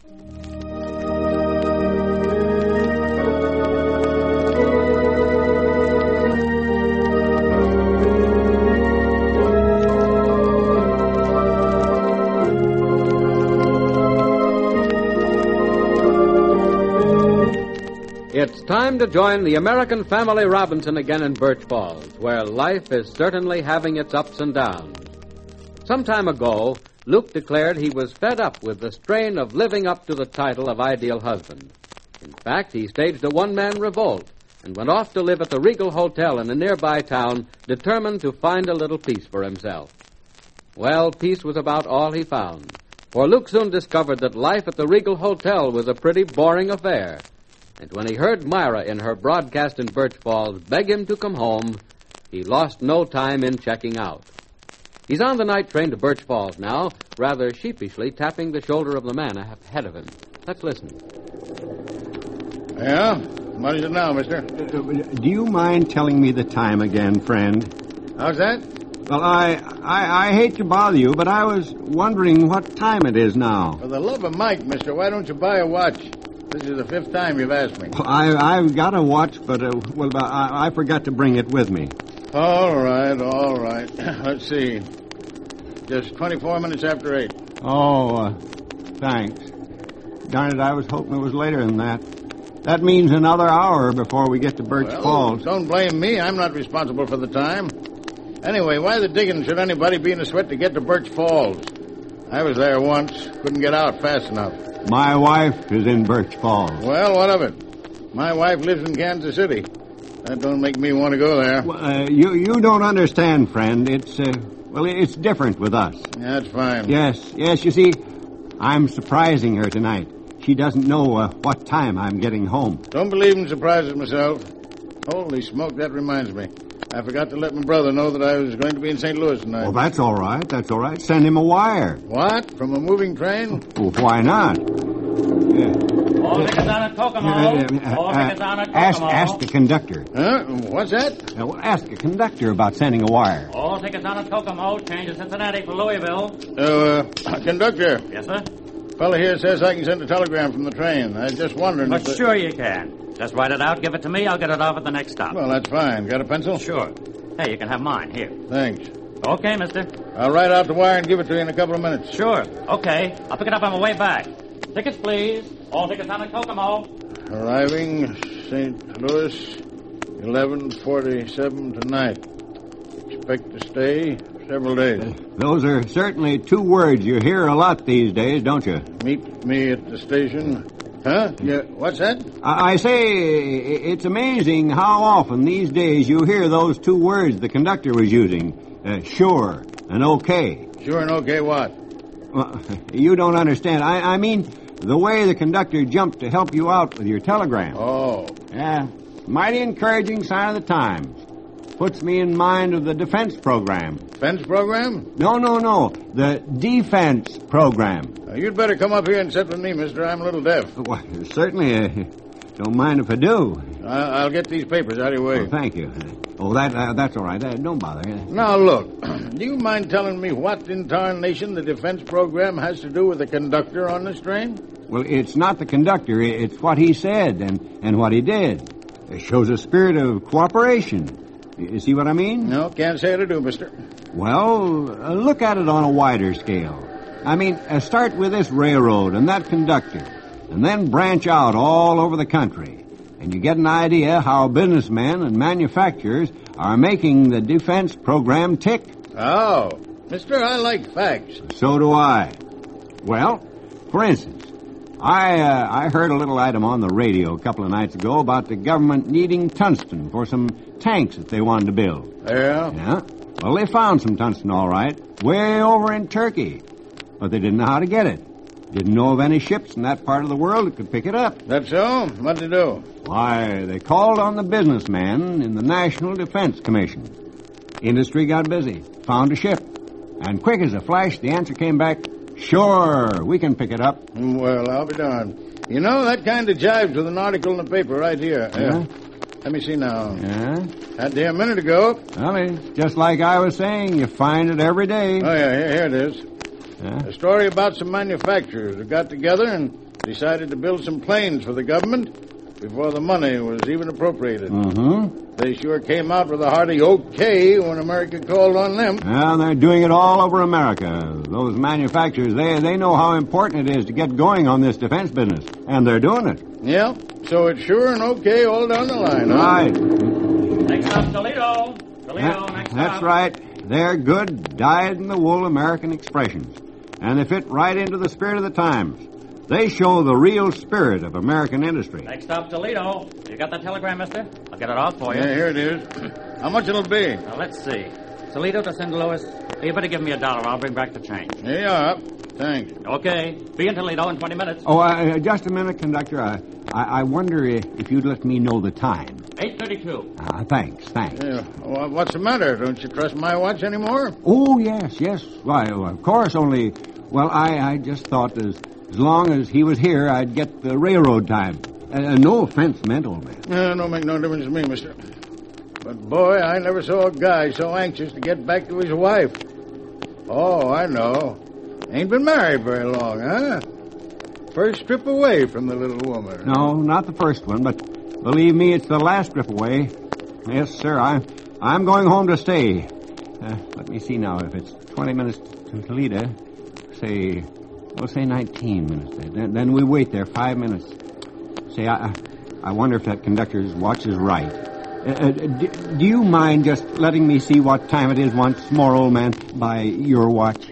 It's time to join the American Family Robinson again in Birch Falls, where life is certainly having its ups and downs. Some time ago, Luke declared he was fed up with the strain of living up to the title of ideal husband. In fact, he staged a one-man revolt and went off to live at the Regal Hotel in a nearby town, determined to find a little peace for himself. Well, peace was about all he found, for Luke soon discovered that life at the Regal Hotel was a pretty boring affair. And when he heard Myra in her broadcast in Birch Falls beg him to come home, he lost no time in checking out. He's on the night train to Birch Falls now, rather sheepishly tapping the shoulder of the man ahead of him. Let's listen. Yeah? What is it now, mister? Do you mind telling me the time again, friend? How's that? Well, I hate to bother you, but I was wondering what time it is now. For the love of Mike, mister, why don't you buy a watch? This is the 5th time you've asked me. Well, I've got a watch, but, I forgot to bring it with me. All right. Let's see. Just 24 minutes after 8. Oh, thanks. Darn it, I was hoping it was later than that. That means another hour before we get to Birch Falls. Don't blame me. I'm not responsible for the time. Anyway, why the dickens should anybody be in a sweat to get to Birch Falls? I was there once. Couldn't get out fast enough. My wife is in Birch Falls. Well, what of it? My wife lives in Kansas City. That don't make me want to go there. Well, you don't understand, friend. It's different with us. That's fine. Yes, you see, I'm surprising her tonight. She doesn't know what time I'm getting home. Don't believe in surprises myself. Holy smoke, that reminds me. I forgot to let my brother know that I was going to be in St. Louis tonight. Well, that's all right. Send him a wire. What? From a moving train? Well, why not? All tickets on at Kokomo. All tickets on at Kokomo. Ask the conductor. Huh? What's that? Ask the conductor about sending a wire. All tickets on at Kokomo. Change to Cincinnati for Louisville. Conductor. Yes, sir? Fella here says I can send a telegram from the train. I was just wondering But sure you can. Just write it out, give it to me, I'll get it off at the next stop. Well, that's fine. Got a pencil? Sure. Hey, you can have mine. Here. Thanks. Okay, mister. I'll write out the wire and give it to you in a couple of minutes. Sure. Okay. I'll pick it up on my way back. Tickets, please. All tickets on at Kokomo. Arriving St. Louis, 11:47 tonight. Expect to stay several days. Those are certainly 2 words you hear a lot these days, don't you? Meet me at the station. Huh? Yeah, what's that? I say, it's amazing how often these days you hear those 2 words the conductor was using. Sure and okay. Sure and okay what? Well, you don't understand. I mean, the way the conductor jumped to help you out with your telegram. Oh. Yeah, mighty encouraging sign of the times. Puts me in mind of the defense program. Defense program? No. The defense program. You'd better come up here and sit with me, mister. I'm a little deaf. Well, certainly, don't mind if I do. I'll get these papers out of your way. Oh, thank you. Oh, that's all right. Don't bother. Now, look, do you mind telling me what in tarnation the defense program has to do with the conductor on this train? Well, it's not the conductor. It's what he said and what he did. It shows a spirit of cooperation. You see what I mean? No, can't say I do, mister. Well, look at it on a wider scale. I mean, start with this railroad and that conductor, and then branch out all over the country. And you get an idea how businessmen and manufacturers are making the defense program tick. Oh, mister, I like facts. So do I. Well, for instance, I heard a little item on the radio a couple of nights ago about the government needing tungsten for some tanks that they wanted to build. Yeah? Yeah. Well, they found some tungsten, all right, way over in Turkey. But they didn't know how to get it. Didn't know of any ships in that part of the world that could pick it up. That's so? What'd they do? Why, they called on the businessman in the National Defense Commission. Industry got busy, found a ship. And quick as a flash, the answer came back, sure, we can pick it up. Well, I'll be darned. You know, that kind of jives with an article in the paper right here. Yeah? Let me see now. Yeah? Had there a minute ago. Well, just like I was saying, you find it every day. Oh, yeah, here it is. A story about some manufacturers who got together and decided to build some planes for the government before the money was even appropriated. Mm-hmm. They sure came out with a hearty okay when America called on them. Well, they're doing it all over America. Those manufacturers, they know how important it is to get going on this defense business. And they're doing it. Yeah, so it's sure an okay all down the line, huh? Right. Next stop, Toledo. Toledo, next stop. That's right. They're good, dyed-in-the-wool American expressions. And they fit right into the spirit of the times. They show the real spirit of American industry. Next stop, Toledo. You got that telegram, mister? I'll get it off for you. Yeah, here it is. How much it'll be? Now, let's see. Toledo to St. Louis. You better give me $1. I'll bring back the change. Here you are. Thanks. Okay. Be in Toledo in 20 minutes. Oh, just a minute, conductor. I wonder if you'd let me know the time. 8:32. Thanks. Yeah. Well, what's the matter? Don't you trust my watch anymore? Oh, yes. Why, of course, only... Well, I just thought as long as he was here, I'd get the railroad time. No offense meant, old man. No, make no difference to me, mister. But, boy, I never saw a guy so anxious to get back to his wife. Oh, I know. Ain't been married very long, huh? First trip away from the little woman. No, not the first one, but believe me, it's the last trip away. Yes, sir, I'm going home to stay. Let me see now. If it's 20 minutes to Toledo, say 19 minutes. Then we wait there 5 minutes. Say, I wonder if that conductor's watch is right. Do you mind just letting me see what time it is once more, old man, by your watch?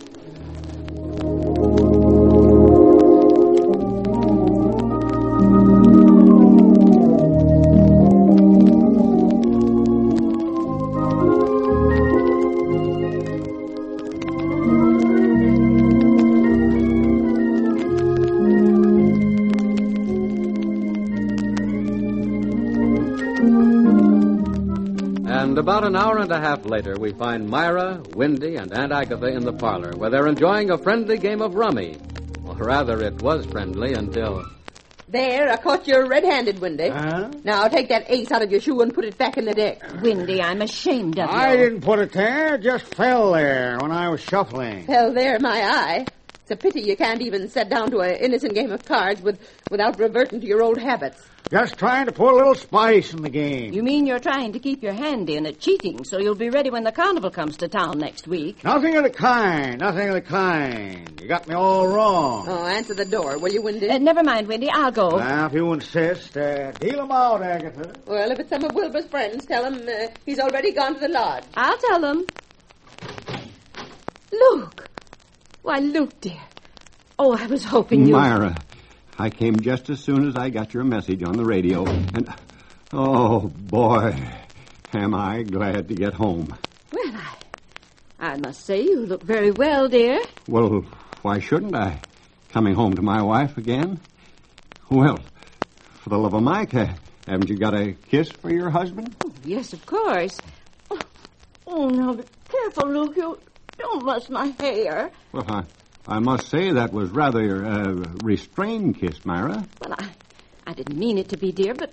And about an hour and a half later, we find Myra, Wendy, and Aunt Agatha in the parlor, where they're enjoying a friendly game of rummy. Or rather, it was friendly until... There, I caught you red-handed, Wendy. Now take that ace out of your shoe and put it back in the deck. Wendy, I'm ashamed of you. I didn't put it there. It just fell there when I was shuffling. Fell there, my eye. It's a pity you can't even sit down to an innocent game of cards without reverting to your old habits. Just trying to put a little spice in the game. You mean you're trying to keep your hand in at cheating so you'll be ready when the carnival comes to town next week? Nothing of the kind. You got me all wrong. Oh, answer the door, will you, Wendy? Never mind, Wendy. I'll go. Now, if you insist, deal 'em out, Agatha. Well, if it's some of Wilbur's friends, tell him he's already gone to the lodge. I'll tell them. Luke. Why, Luke, dear. Oh, I was hoping you... Myra, I came just as soon as I got your message on the radio, and... Oh, boy, am I glad to get home. Well, I must say you look very well, dear. Well, why shouldn't I? Coming home to my wife again? Well, for the love of Mike, haven't you got a kiss for your husband? Oh, yes, of course. Oh, now, be careful, Luke. You don't muss my hair. Well, I must say that was rather a restrained kiss, Myra. Well, I didn't mean it to be, dear, but,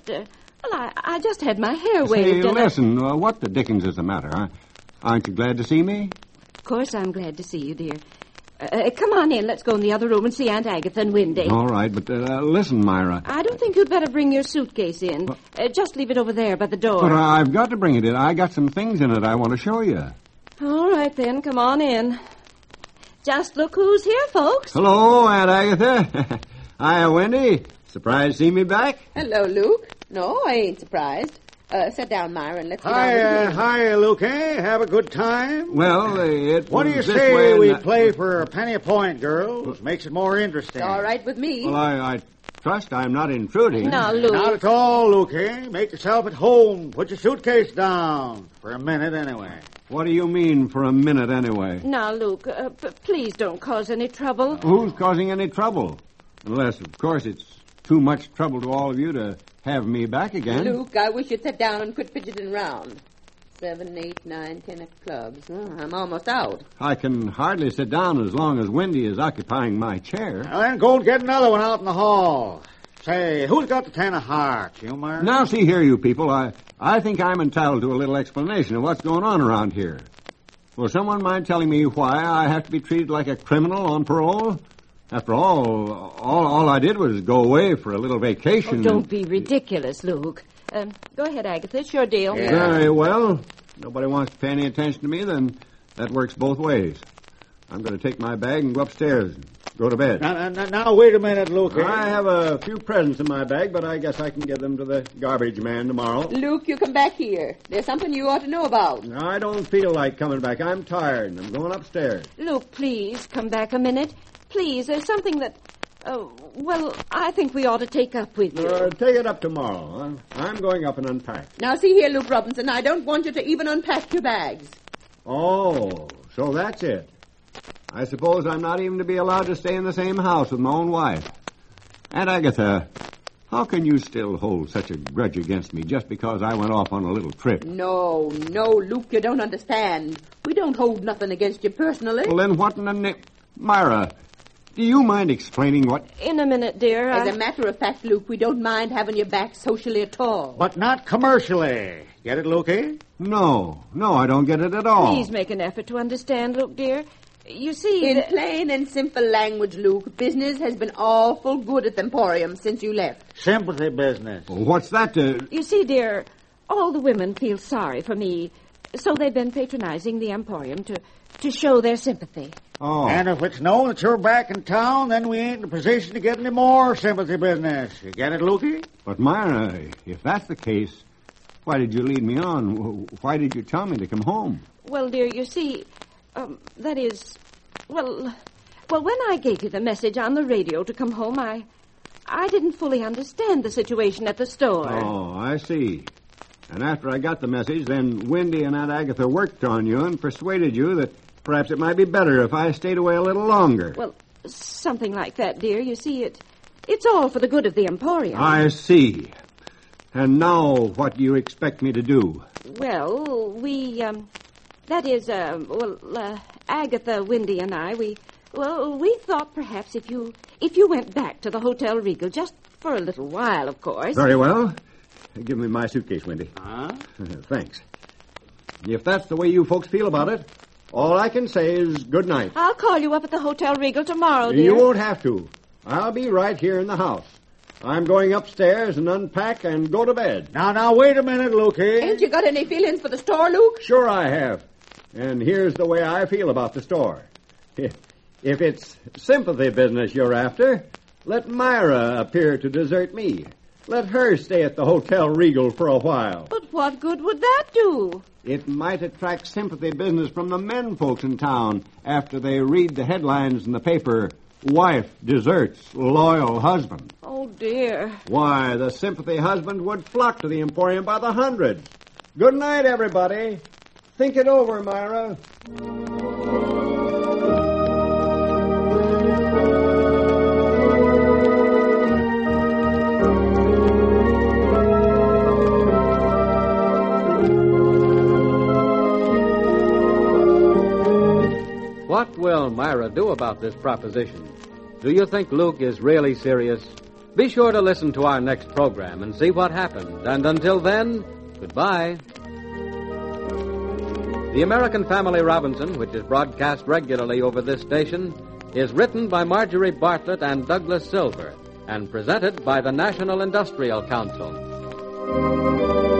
I just had my hair waved. Say, listen, what the dickens is the matter, huh? Aren't you glad to see me? Of course I'm glad to see you, dear. Come on in. Let's go in the other room and see Aunt Agatha and Wendy. All right, but listen, Myra. I don't think you'd better bring your suitcase in. Just leave it over there by the door. But I've got to bring it in. I got some things in it I want to show you. All right, then. Come on in. Just look who's here, folks. Hello, Aunt Agatha. Hiya, Wendy. Surprised to see me back? Hello, Luke. No, I ain't surprised. Sit down, Myra, and let's get on with the game. Hiya, Luke, eh? Have a good time? Well, What do you this say way we and play for a penny a point, girls? Makes it more interesting. All right with me. Well, I trust I'm not intruding. Now, Luke. Not at all, Luke, eh? Make yourself at home. Put your suitcase down. For a minute, anyway. What do you mean for a minute, anyway? Now, Luke, please don't cause any trouble. Who's causing any trouble? Unless, of course, it's too much trouble to all of you to have me back again. Luke, I wish you'd sit down and quit fidgeting around. 7, 8, 9, 10 of clubs. Oh, I'm almost out. I can hardly sit down as long as Wendy is occupying my chair. Now then, go and get another one out in the hall. Say, who's got the 10 of hearts? You, Myra? Now, see here, you people. I think I'm entitled to a little explanation of what's going on around here. Will someone mind telling me why I have to be treated like a criminal on parole? After all I did was go away for a little vacation. Oh, don't be ridiculous, Luke. Go ahead, Agatha. It's your deal. Yeah. Very well. Nobody wants to pay any attention to me, then that works both ways. I'm going to take my bag and go upstairs and go to bed. Now, wait a minute, Luke. I have a few presents in my bag, but I guess I can give them to the garbage man tomorrow. Luke, you come back here. There's something you ought to know about. I don't feel like coming back. I'm tired, and I'm going upstairs. Luke, please, come back a minute. Please, there's something that... I think we ought to take up with you. Take it up tomorrow. I'm going up and unpack. Now, see here, Luke Robinson, I don't want you to even unpack your bags. Oh, so that's it. I suppose I'm not even to be allowed to stay in the same house with my own wife. Aunt Agatha, how can you still hold such a grudge against me just because I went off on a little trip? No, Luke, you don't understand. We don't hold nothing against you personally. Well, then what in the name... Myra, do you mind explaining what... In a minute, dear. As a matter of fact, Luke, we don't mind having you back socially at all. But not commercially. Get it, Lukey? No, I don't get it at all. Please make an effort to understand, Luke, dear. You see... In plain and simple language, Luke, business has been awful good at the Emporium since you left. Sympathy business. Well, what's that to... You see, dear, all the women feel sorry for me, so they've been patronizing the Emporium to show their sympathy. Oh. And if it's known that you're back in town, then we ain't in a position to get any more sympathy business. You get it, Lukey? But, Myra, if that's the case, why did you lead me on? Why did you tell me to come home? Well, dear, you see, that is... Well, when I gave you the message on the radio to come home, I didn't fully understand the situation at the store. Oh, I see. And after I got the message, then Wendy and Aunt Agatha worked on you and persuaded you that perhaps it might be better if I stayed away a little longer. Well, something like that, dear. You see, it's all for the good of the Emporium. I see. And now what do you expect me to do? Well, Agatha, Wendy, and I, we thought perhaps if you went back to the Hotel Regal, just for a little while, of course. Very well. Give me my suitcase, Wendy. Huh? Thanks. If that's the way you folks feel about it, all I can say is good night. I'll call you up at the Hotel Regal tomorrow, dear. You won't have to. I'll be right here in the house. I'm going upstairs and unpack and go to bed. Now, wait a minute, Lukey. Ain't you got any feelings for the store, Luke? Sure I have. And here's the way I feel about the store. If it's sympathy business you're after, let Myra appear to desert me. Let her stay at the Hotel Regal for a while. But what good would that do? It might attract sympathy business from the men folks in town after they read the headlines in the paper, "Wife deserts loyal husband." Oh, dear. Why, the sympathy husband would flock to the Emporium by the hundreds. Good night, everybody. Think it over, Myra. What will Myra do about this proposition? Do you think Luke is really serious? Be sure to listen to our next program and see what happens. And until then, goodbye. The American Family Robinson, which is broadcast regularly over this station, is written by Marjorie Bartlett and Douglas Silver and presented by the National Industrial Council.